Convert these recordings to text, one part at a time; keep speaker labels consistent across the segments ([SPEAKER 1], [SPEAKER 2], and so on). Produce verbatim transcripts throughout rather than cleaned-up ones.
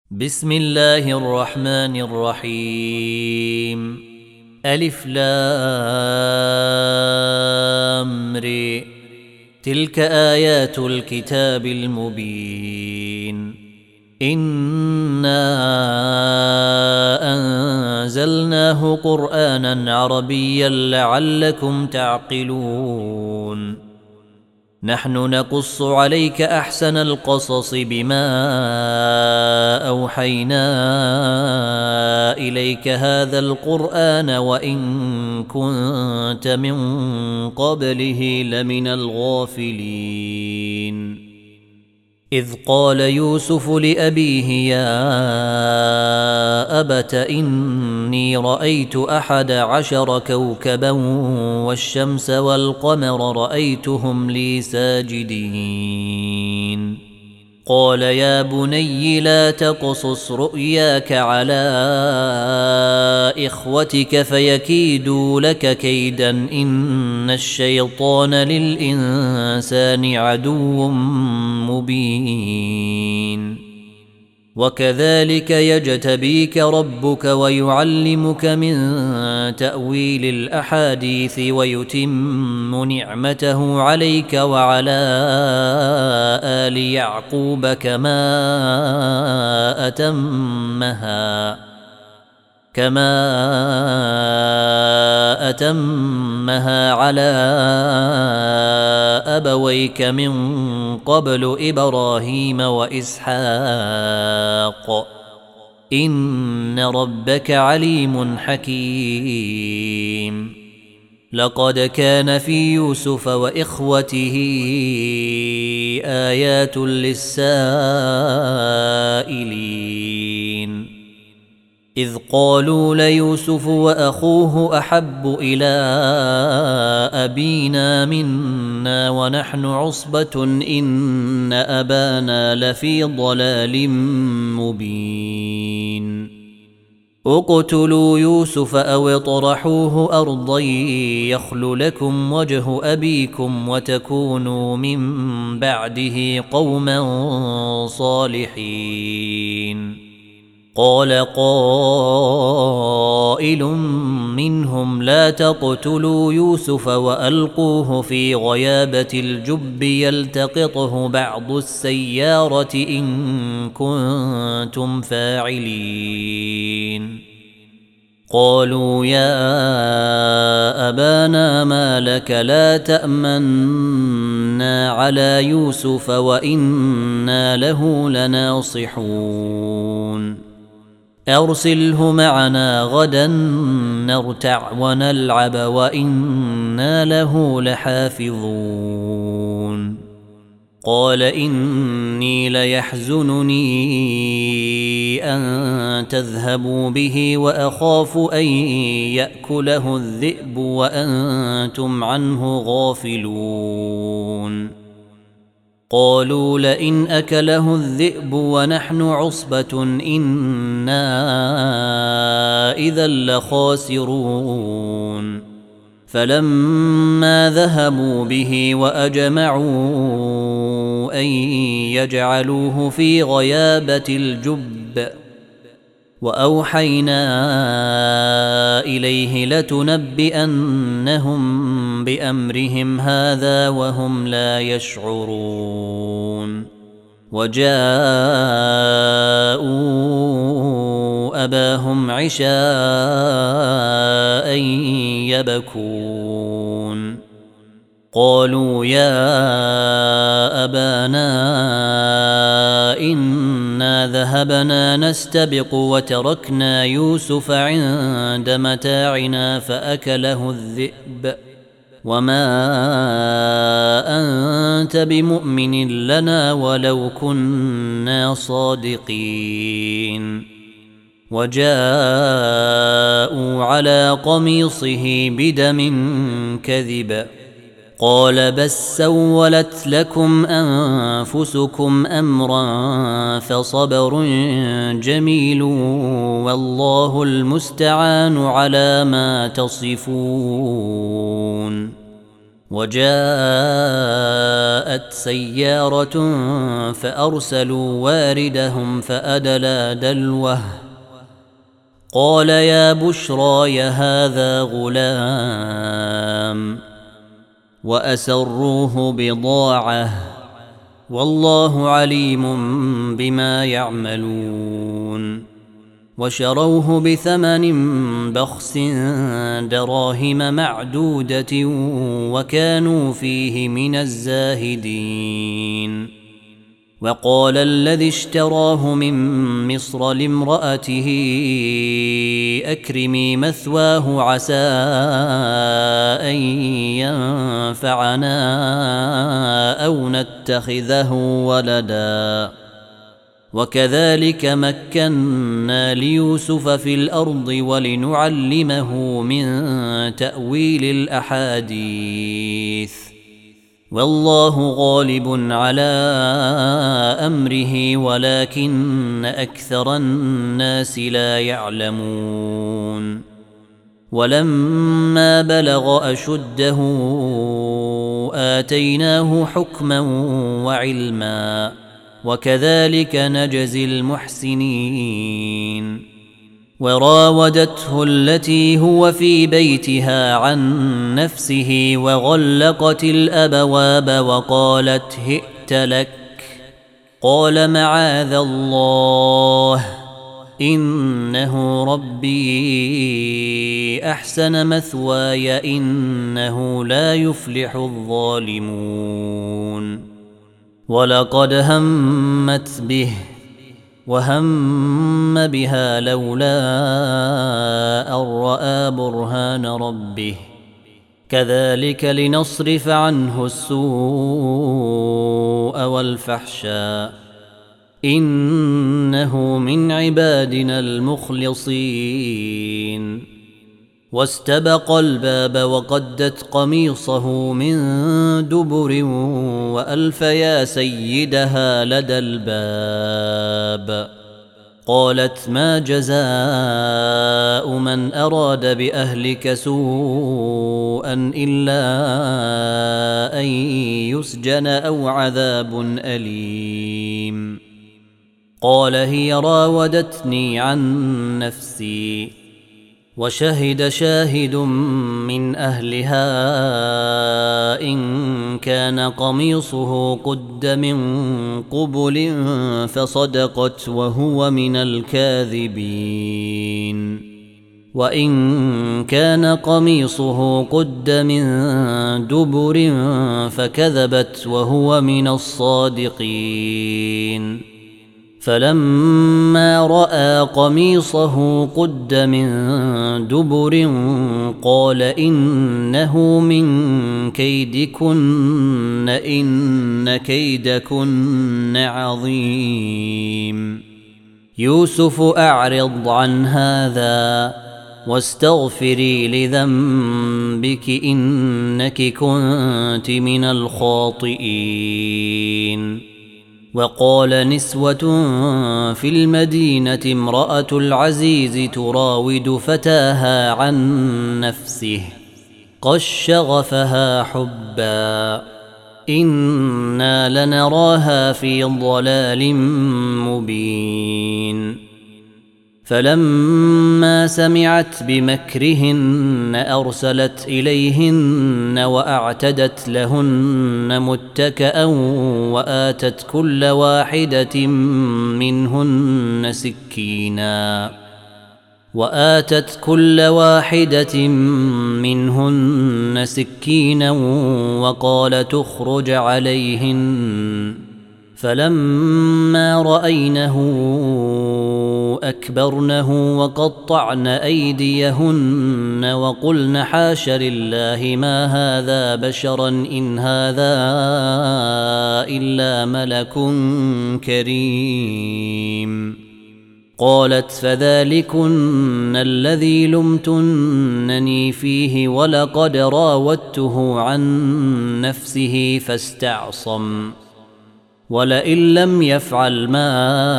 [SPEAKER 1] بسم الله الرحمن الرحيم. ألف لام ر. تلك آيات الكتاب المبين. إنا أنزلناه قرآنا عربيا لعلكم تعقلون. نحن نقص عليك أحسن القصص بما أوحينا إليك هذا القرآن وإن كنت من قبله لمن الغافلين. إذ قال يوسف لأبيه يا أبت إني رأيت أحد عشر كوكبا والشمس والقمر رأيتهم لي ساجدين. قال يا بني لا تقصص رؤياك على إخوتك فيكيدوا لك كيدا إن الشيطان للإنسان عدو مبين. وكذلك يجتبيك ربك ويعلمك من تأويل الأحاديث ويتم نعمته عليك وعلى آل يعقوب كما أتمها كما أتمها على أبويك من قبل إبراهيم وإسحاق إن ربك عليم حكيم. لقد كان في يوسف وإخوته آيات للسائلين إذ قالوا ليوسف وأخوه أحب إلى أبينا منا ونحن عصبة إن أبانا لفي ضلال مبين. اقتلوا يوسف أو اطرحوه أرضا يخل لكم وجه أبيكم وتكونوا من بعده قوما صالحين. قال قائل منهم لا تقتلوا يوسف وألقوه في غيابة الجب يلتقطه بعض السيارة إن كنتم فاعلين. قالوا يا أبانا ما لك لا تأمنا على يوسف وإنا له لناصحون. أرسله معنا غدا نرتع ونلعب وإنا له لحافظون. قال إني ليحزنني أن تذهبوا به وأخاف أن يأكله الذئب وأنتم عنه غافلون. قالوا لئن أكله الذئب ونحن عصبة إنا إذا لخاسرون. فلما ذهبوا به وأجمعوا أن يجعلوه في غيابة الجب وأوحينا إليه لتنبئنهم بأمرهم هذا وهم لا يشعرون. وجاءوا أباهم عشاء يبكون. قالوا يا أبانا إنا ذهبنا نستبق وتركنا يوسف عند متاعنا فأكله الذئب وما أنت بمؤمن لنا ولو كنا صادقين. وجاءوا على قميصه بدم كذب قال بس سولت لكم أنفسكم أمرا فصبر جميل والله المستعان على ما تصفون. وجاءت سيارة فأرسلوا واردهم فأدلى دلوه قال يا بشرى هذا غلام وأسروه بضاعة والله عليم بما يعملون وشروه بثمن بخس دراهم معدودة وكانوا فيه من الزاهدين وقال الذي اشتراه من مصر لامرأته أكرمي مثواه عسى أن ينفعنا أو نتخذه ولدا وكذلك مكنا ليوسف في الأرض ولنعلمه من تأويل الأحاديث والله غالب على أمره ولكن أكثر الناس لا يعلمون ولما بلغ أشده آتيناه حكما وعلما وكذلك نجزي المحسنين وراودته التي هو في بيتها عن نفسه وغلقت الأبواب وقالت هئت لك قال معاذ الله إنه ربي أحسن مثواي إنه لا يفلح الظالمون ولقد همت به وهم بها لولا أن رأى برهان ربه كذلك لنصرف عنه السوء والفحشاء إنه من عبادنا المخلصين واستبق الباب وقدت قميصه من دبر وألف يا سيدها لدى الباب قالت ما جزاء من أراد بأهلك سوءا إلا أن يسجن أو عذاب أليم قال هي راودتني عن نفسي وشهد شاهد من أهلها إن كان قميصه قد من قبل فصدقت وهو من الكاذبين وإن كان قميصه قد من دبر فكذبت وهو من الصادقين فلما رأى قميصه قد من دبر قال إنه من كيدكن إن كيدكن عظيم يوسف أعرض عن هذا واستغفري لذنبك إنك كنت من الخاطئين وقال نسوة في المدينة امرأة العزيز تراود فتاها عن نفسه قد شغفها حبا إنا لنراها في ضلال مبين فلما سمعت بمكرهن أرسلت إليهن وأعتدت لهن متكأ وآتت كل واحدة منهن سكينا وآتت كل واحدة منهن سكينا وقال تخرج عليهن فلما رأينه أكبرنه وقطعن أيديهن وقلن حاش لله ما هذا بشرا إن هذا إلا ملك كريم قالت فذلكن الذي لمتنني فيه ولقد راودته عن نفسه فاستعصم ولئن لم يفعل ما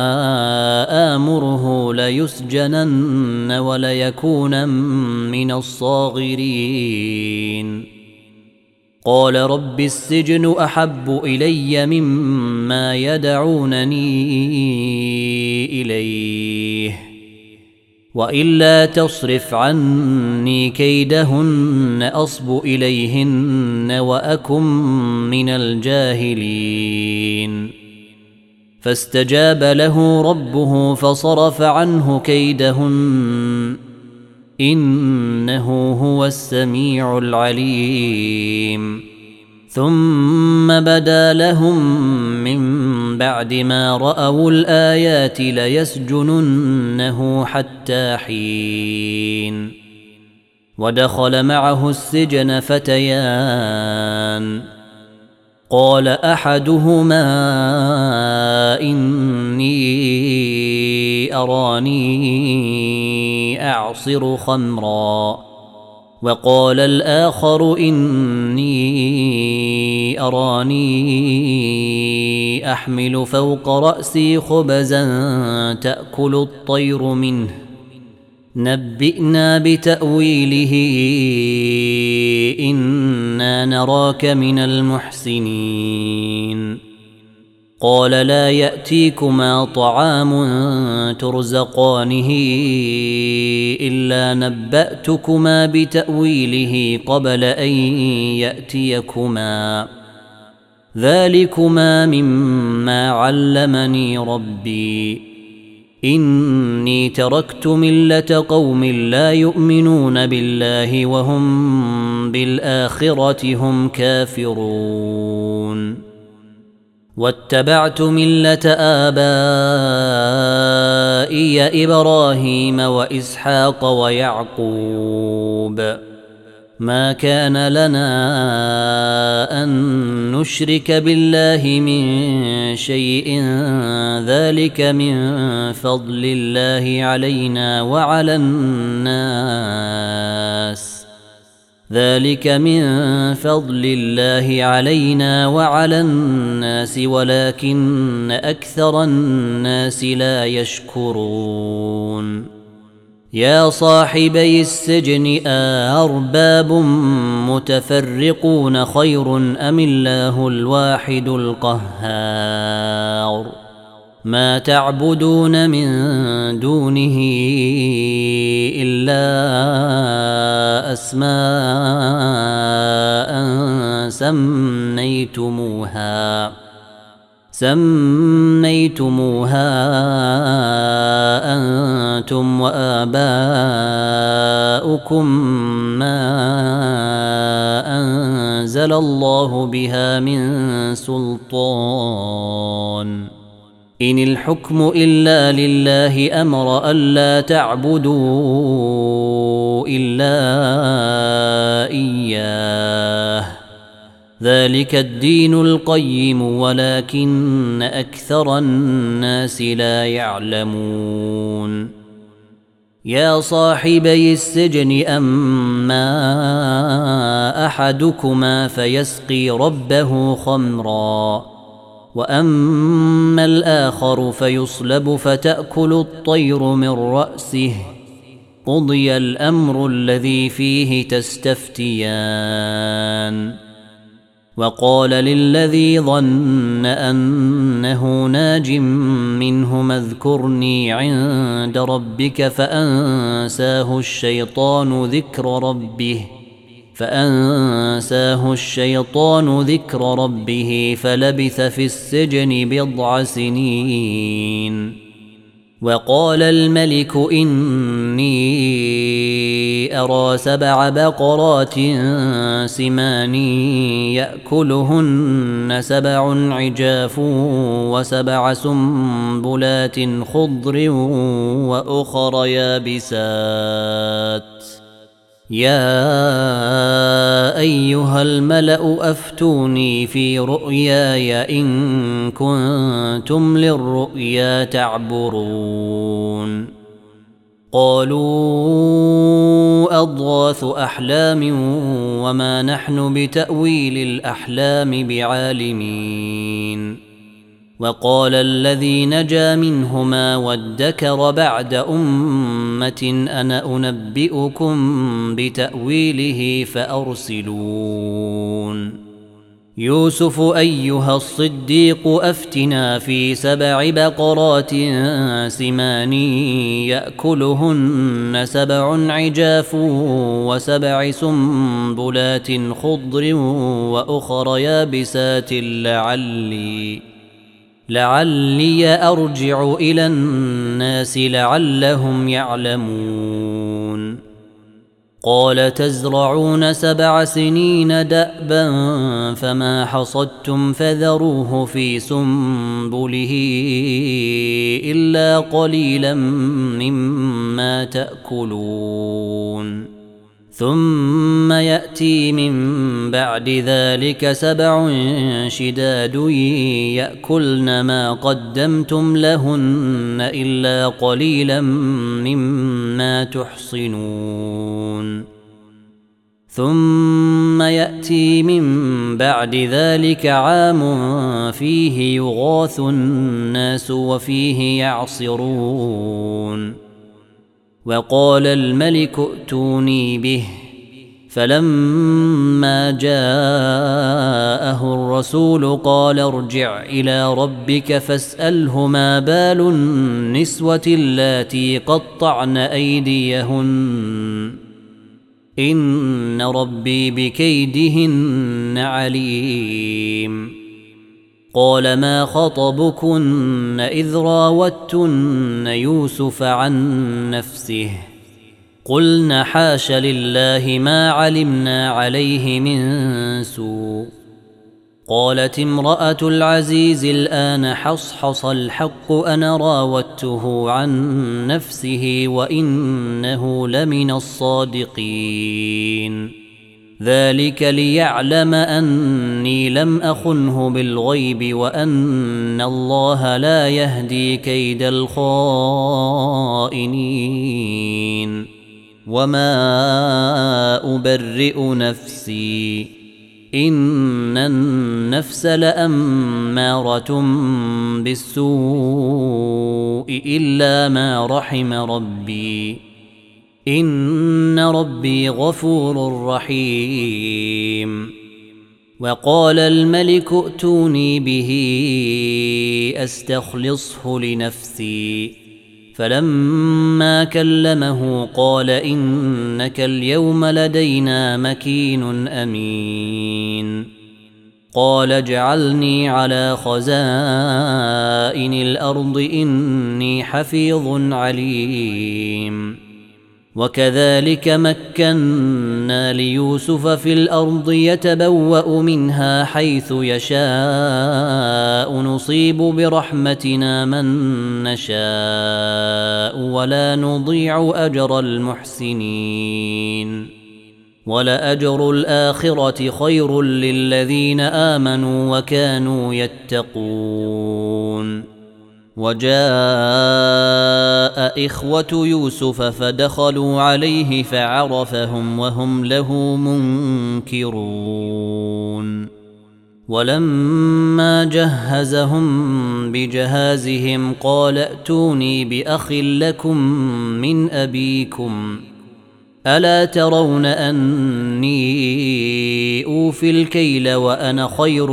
[SPEAKER 1] آمره ليسجنن وليكون من الصاغرين قال رب السجن أحب إلي مما يدعونني إليه وإلا تصرف عني كيدهن أصب إليهن وأكن من الجاهلين فاستجاب له ربه فصرف عنه كيدهن إنه هو السميع العليم ثم بدا لهم من بعد ما رأوا الآيات ليسجننه حتى حين ودخل معه السجن فتيان قال أحدهما إني أراني أعصر خمرا وقال الآخر إني أراني أحمل فوق رأسي خبزا تأكل الطير منه نبئنا بتأويله إنا نراك من المحسنين قال لا يأتيكما طعام ترزقانه إلا نبأتكما بتأويله قبل أن يأتيكما ذلكما مما علمني ربي إني تركت ملة قوم لا يؤمنون بالله وهم بالآخرة هم كافرون واتبعت ملة آبائي إبراهيم وإسحاق ويعقوب ما كان لنا أن نشرك بالله من شيء ذلك من فضل الله علينا وعلى الناس ذلك من فضل الله علينا وعلى الناس ولكن أكثر الناس لا يشكرون يا صاحبي السجن أأرباب متفرقون خير أم الله الواحد القهار ما تعبدون من دونه إلا أسماء سميتموها سميتموها أنتم وآباؤكم ما أنزل الله بها من سلطان إن الحكم إلا لله أمر ألا تعبدوا إلا إياه ذلك الدين القيم ولكن أكثر الناس لا يعلمون يا صاحبي السجن أما أحدكما فيسقي ربه خمرا وأما الآخر فيصلب فتأكل الطير من رأسه قضي الأمر الذي فيه تستفتيان وقال للذي ظن أنه ناج منهما اذكرني عند ربك فأنساه الشيطان ذكر ربه فأنساه الشيطان ذكر ربه فلبث في السجن بضع سنين وقال الملك إني أرى سبع بقرات سمان يأكلهن سبع عجاف وسبع سنبلات خضر وأخر يابسات يا أيها الملأ أفتوني في رؤياي إن كنتم للرؤيا تعبرون قالوا أضغاث أحلام وما نحن بتأويل الأحلام بعالمين وقال الذي نجا منهما وادكر بعد أمة أنا أنبئكم بتأويله فأرسلون يوسف أيها الصديق أفتنا في سبع بقرات سمان يأكلهن سبع عجاف وسبع سنبلات خضر وأخر يابسات لعلي لعلي أرجع إلى الناس لعلهم يعلمون قال تزرعون سبع سنين دأبا فما حصدتم فذروه في سنبله إلا قليلا مما تأكلون ثم يأتي من بعد ذلك سبع شداد يأكلن ما قدمتم لهن إلا قليلا مما تحصنون ثم يأتي من بعد ذلك عام فيه يغاث الناس وفيه يعصرون وقال الملك ائتوني به فلما جاءه الرسول قال ارجع إلى ربك فاسأله ما بال النسوة اللاتي قطعن أيديهن إن ربي بكيدهن عليم قال ما خطبكن إذ راوتن يوسف عن نفسه قلن حاش لله ما علمنا عليه من سوء قالت امرأة العزيز الآن حصحص الحق أنا راودته عن نفسه وإنه لمن الصادقين ذلك ليعلم أني لم أخنه بالغيب وأن الله لا يهدي كيد الخائنين وما أبرئ نفسي إن النفس لأمارة بالسوء إلا ما رحم ربي إن ربي غفور رحيم وقال الملك ائتوني به أستخلصه لنفسي فلما كلمه قال إنك اليوم لدينا مكين أمين قال اجعلني على خزائن الأرض إني حفيظ عليم وكذلك مكنا ليوسف في الأرض يتبوأ منها حيث يشاء نصيب برحمتنا من نشاء ولا نضيع أجر المحسنين ولأجر الآخرة خير للذين آمنوا وكانوا يتقون وجاء إخوة يوسف فدخلوا عليه فعرفهم وهم له منكرون ولما جهزهم بجهازهم قال ائتوني بأخ لكم من أبيكم ألا ترون أني أوفي الكيل وأنا خير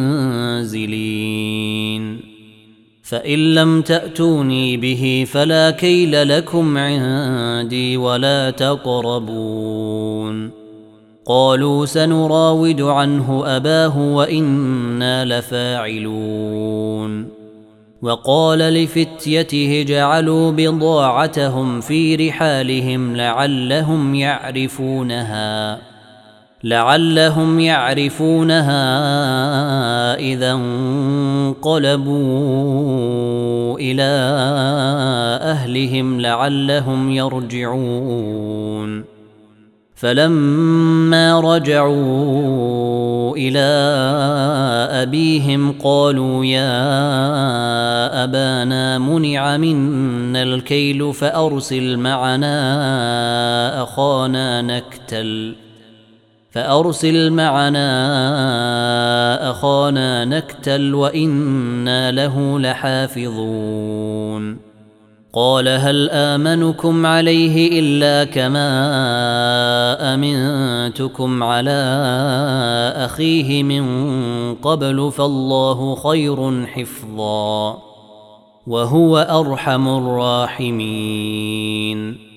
[SPEAKER 1] المنزلين فإن لم تأتوني به فلا كيل لكم عندي ولا تقربون قالوا سنراود عنه أباه وإنا لفاعلون وقال لفتيته جعلوا بضاعتهم في رحالهم لعلهم يعرفونها لعلهم يعرفونها إذا انقلبوا إلى أهلهم لعلهم يرجعون فلما رجعوا إلى أبيهم قالوا يا أبانا منع منا الكيل فأرسل معنا أخانا نكتل فأرسل معنا أخانا نكتل وإنا له لحافظون قال هل آمنكم عليه إلا كما أمنتكم على أخيه من قبل فالله خير حفظا وهو أرحم الراحمين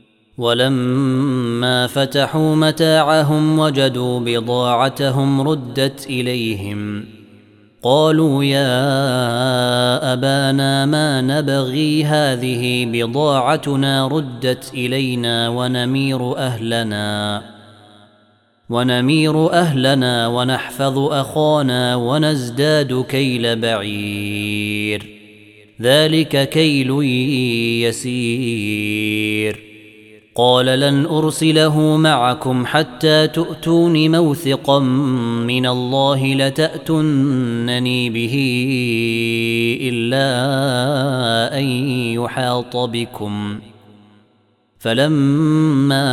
[SPEAKER 1] ولما فتحوا متاعهم وجدوا بضاعتهم ردت إليهم قالوا يا أبانا ما نبغي هذه بضاعتنا ردت إلينا ونمير أهلنا ونمير أهلنا ونحفظ أخانا ونزداد كيل بعير ذلك كيل يسير قال لن أرسله معكم حتى تؤتون موثقا من الله لتأتونني به إلا أن يحاط بكم فلما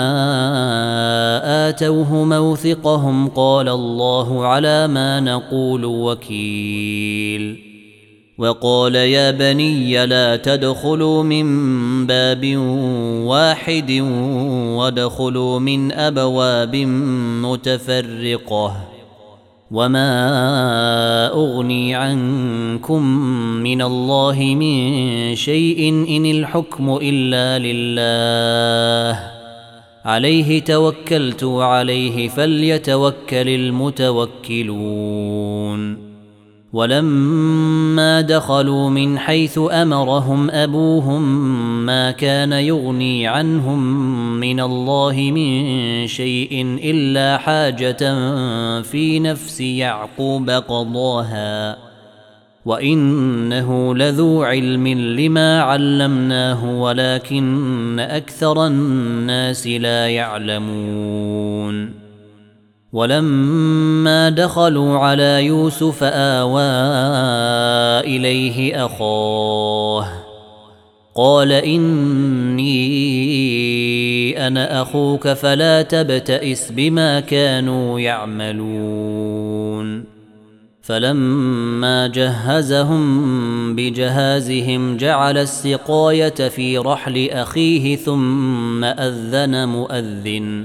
[SPEAKER 1] آتوه موثقهم قال الله على ما نقول وكيل وقال يا بني لا تدخلوا من باب واحد وادخلوا من أبواب متفرقة وما أغني عنكم من الله من شيء إن الحكم إلا لله عليه توكلت عليه فليتوكل المتوكلون ولما دخلوا من حيث أمرهم أبوهم ما كان يغني عنهم من الله من شيء إلا حاجة في نفس يعقوب قضاها وإنه لذو علم لما علمناه ولكن أكثر الناس لا يعلمون ولما دخلوا على يوسف آوى إليه أخاه قال إني أنا أخوك فلا تبتئس بما كانوا يعملون فلما جهزهم بجهازهم جعل السقاية في رحل أخيه ثم أذن مؤذن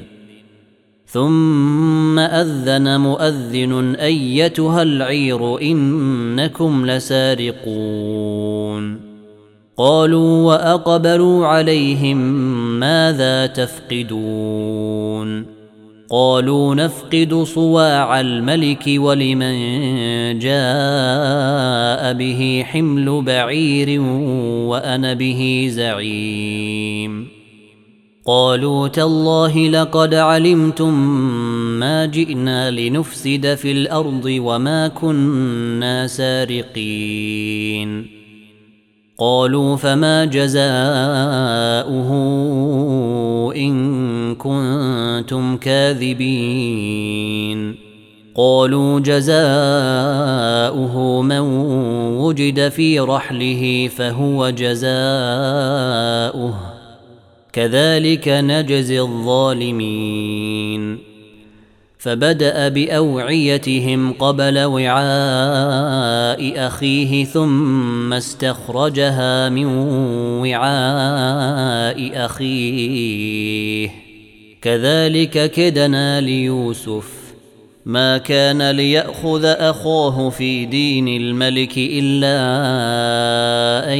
[SPEAKER 1] ثم أذن مؤذن أيتها العير إنكم لسارقون قالوا وأقبلوا عليهم ماذا تفقدون قالوا نفقد صواع الملك ولمن جاء به حمل بعير وأنا به زعيم قالوا تالله لقد علمتم ما جئنا لنفسد في الأرض وما كنا سارقين قالوا فما جزاؤه إن كنتم كاذبين قالوا جزاؤه من وجد في رحله فهو جزاؤه كذلك نجزي الظالمين فبدأ بأوعيتهم قبل وعاء أخيه ثم استخرجها من وعاء أخيه كذلك كدنا ليوسف ما كان ليأخذ أخاه في دين الملك إلا أن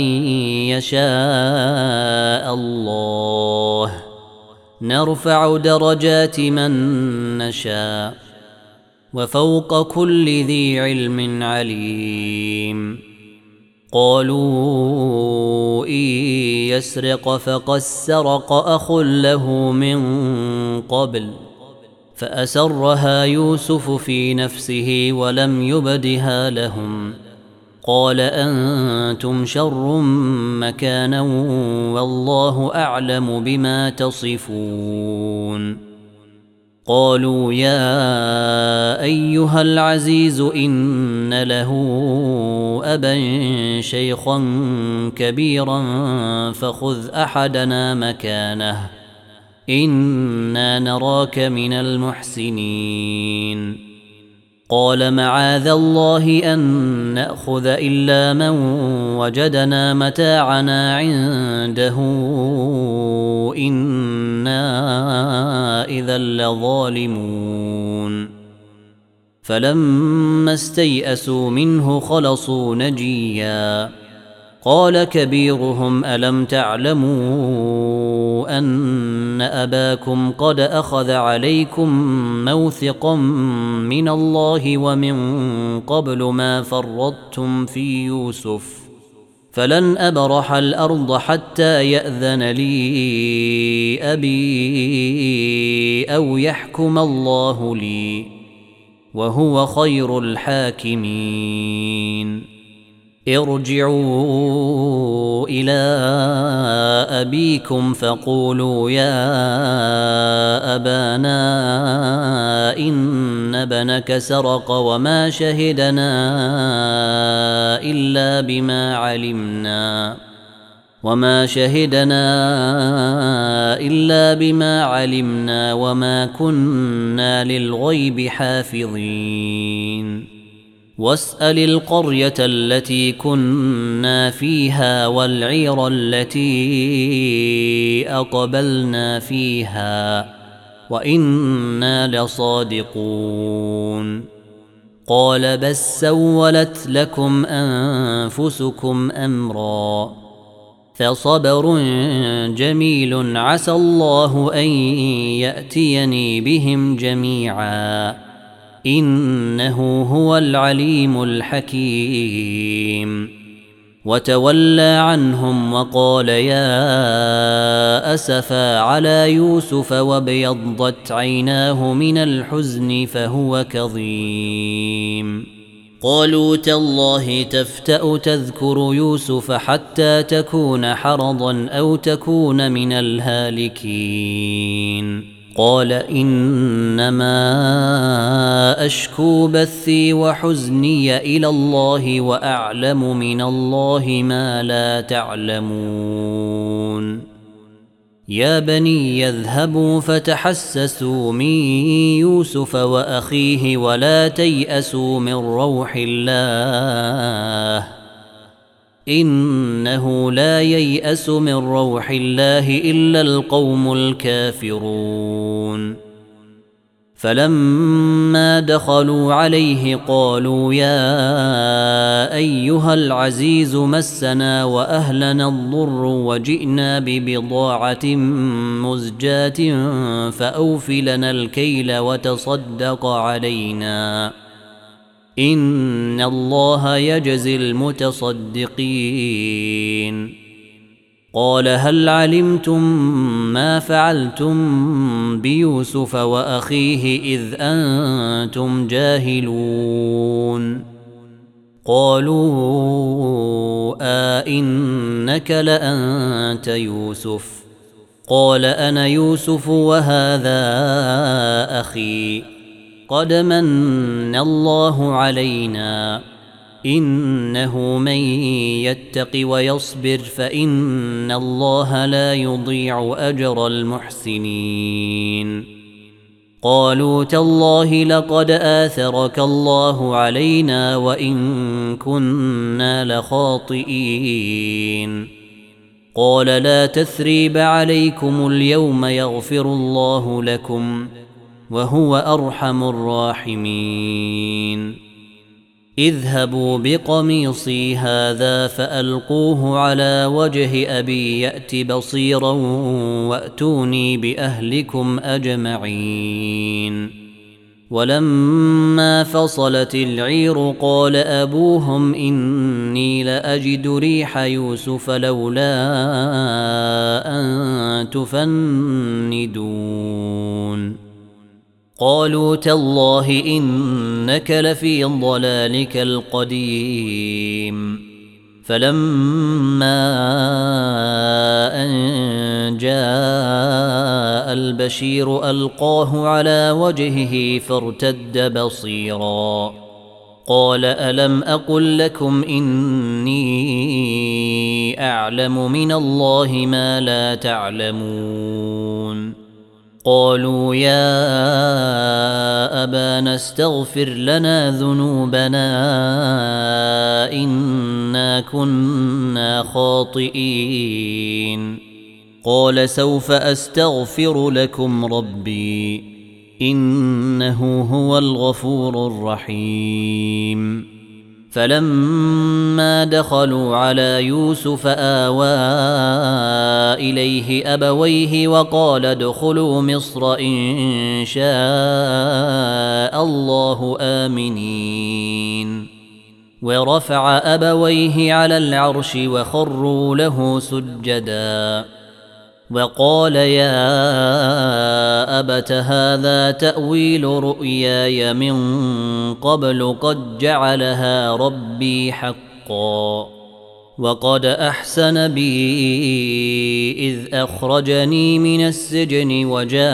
[SPEAKER 1] يشاء الله نرفع درجات من نشاء وفوق كل ذي علم عليم قالوا إن يسرق فقد سرق أخ له من قبل فأسرها يوسف في نفسه ولم يبدها لهم قال أنتم شر مكانا والله أعلم بما تصفون قالوا يا أيها العزيز إن له أبا شيخا كبيرا فخذ أحدنا مكانه إنا نراك من المحسنين. قال معاذ الله أن نأخذ إلا من وجدنا متاعنا عنده إنا إذا لظالمون. فلما استيئسوا منه خلصوا نجيا. قال كبيرهم ألم تعلموا أن أباكم قد أخذ عليكم موثقا من الله ومن قبل ما فرطتم في يوسف فلن أبرح الأرض حتى يأذن لي أبي أو يحكم الله لي وهو خير الحاكمين. ارجعوا إلى أبيكم فقولوا يا أبانا إن ابنك سرق وما شهدنا إلا بما علمنا وما شهدنا إلا بما علمنا وما كنا للغيب حافظين. واسأل القرية التي كنا فيها والعير التي أقبلنا فيها وإنا لصادقون. قال بس سولت لكم أنفسكم أمرا فصبر جميل عسى الله أن يأتيني بهم جميعا إنه هو العليم الحكيم. وتولى عنهم وقال يا أسفا على يوسف وابيضت عيناه من الحزن فهو كظيم. قالوا تالله تفتأ تذكر يوسف حتى تكون حرضا أو تكون من الهالكين. قال إنما أشكو بثي وحزني إلى الله وأعلم من الله ما لا تعلمون. يا بني يذهبوا فتحسسوا من يوسف وأخيه ولا تيأسوا من روح الله إنه لا ييأس من روح الله إلا القوم الكافرون. فلما دخلوا عليه قالوا يا أيها العزيز مسنا وأهلنا الضر وجئنا ببضاعة مزجاة فأوف لنا الكيل وتصدق علينا إن الله يجزي المتصدقين. قال هل علمتم ما فعلتم بيوسف وأخيه إذ أنتم جاهلون؟ قالوا آئنك لأنت يوسف؟ قال أنا يوسف وهذا أخي قد من الله علينا إنه من يتق ويصبر فإن الله لا يضيع أجر المحسنين. قالوا تالله لقد آثرك الله علينا وإن كنا لخاطئين. قال لا تثريب عليكم اليوم يغفر الله لكم وهو أرحم الراحمين. اذهبوا بقميصي هذا فألقوه على وجه أبي يأت بصيرا وأتوني بأهلكم أجمعين. ولما فصلت العير قال أبوهم إني لأجد ريح يوسف لولا أن تفندون. قالوا تالله إنك لفي ضلالك القديم. فلما أن جاء البشير ألقاه على وجهه فارتد بصيرا قال ألم أقل لكم إني أعلم من الله ما لا تعلمون. قالوا يا أبانا استغفر لنا ذنوبنا إنا كنا خاطئين قال سوف أستغفر لكم ربي إنه هو الغفور الرحيم فلما دخلوا على يوسف آوى إليه أبويه وقال ادخلوا مصر إن شاء الله آمنين ورفع أبويه على العرش وخروا له سجدا وقال يا أبت هذا تأويل رؤياي من قبل قد جعلها ربي حقا وقد أحسن بي إذ أخرجني من السجن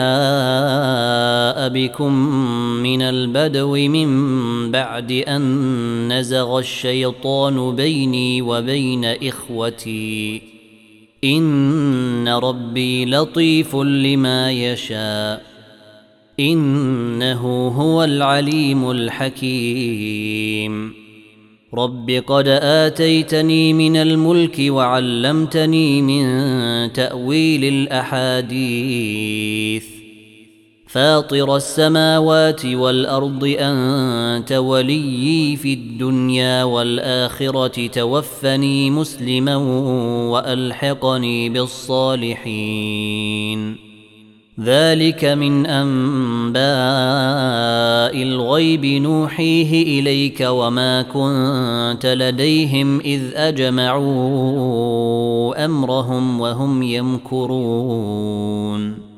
[SPEAKER 1] وجاء بكم من البدو من بعد أن نزغ الشيطان بيني وبين إخوتي إن ربي لطيف لما يشاء إنه هو العليم الحكيم رب قد آتيتني من الملك وعلمتني من تأويل الأحاديث فاطر السماوات والأرض أنت وليي في الدنيا والآخرة توفني مسلما وألحقني بالصالحين ذلك من أنباء الغيب نوحيه إليك وما كنت لديهم إذ أجمعوا أمرهم وهم يمكرون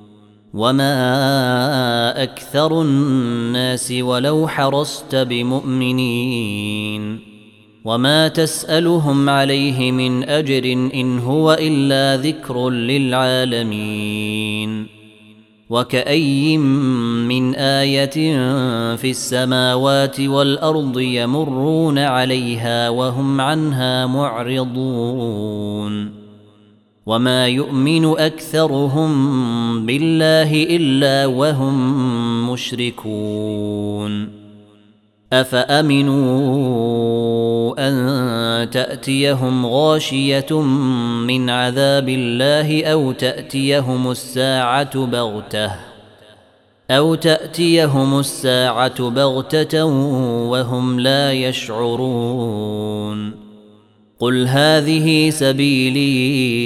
[SPEAKER 1] وما أكثر الناس ولو حرصت بمؤمنين وما تسألهم عليه من أجر إن هو إلا ذكر للعالمين وكأي من آية في السماوات والأرض يمرون عليها وهم عنها معرضون وما يؤمن أكثرهم بالله إلا وهم مشركون أفأمنوا أن تأتيهم غاشية من عذاب الله أو تأتيهم الساعة بغتة أو تأتيهم الساعة بغتة وهم لا يشعرون قل هذه سبيلي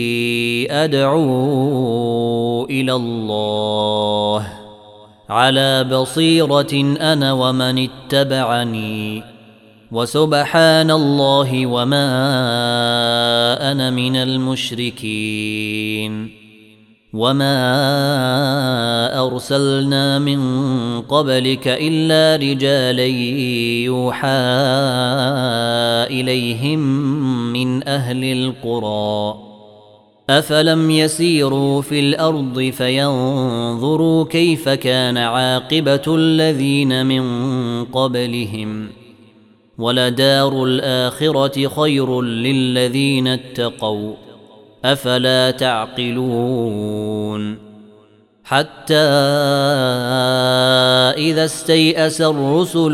[SPEAKER 1] أدعو إلى الله على بصيرة أنا ومن اتبعني وسبحان الله وما أنا من المشركين وما أرسلنا من قبلك إلا رجالا يوحى إليهم من أهل القرى أفلم يسيروا في الأرض فينظروا كيف كان عاقبة الذين من قبلهم ولدار الآخرة خير للذين اتقوا أفلا تعقلون حتى إذا استيأس الرسل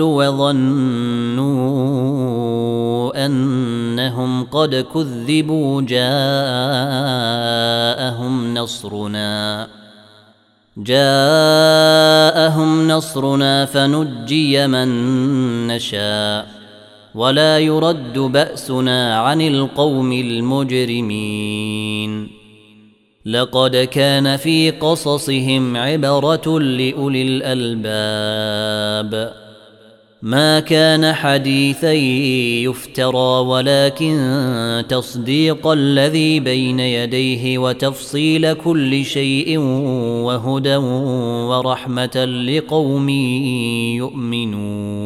[SPEAKER 1] وظنوا أنهم قد كذبوا جاءهم نصرنا جاءهم نصرنا فنجي من نشاء ولا يرد بأسنا عن القوم المجرمين لقد كان في قصصهم عبرة لأولي الألباب ما كان حديثا يفترى ولكن تصديق الذي بين يديه وتفصيل كل شيء وهدى ورحمة لقوم يؤمنون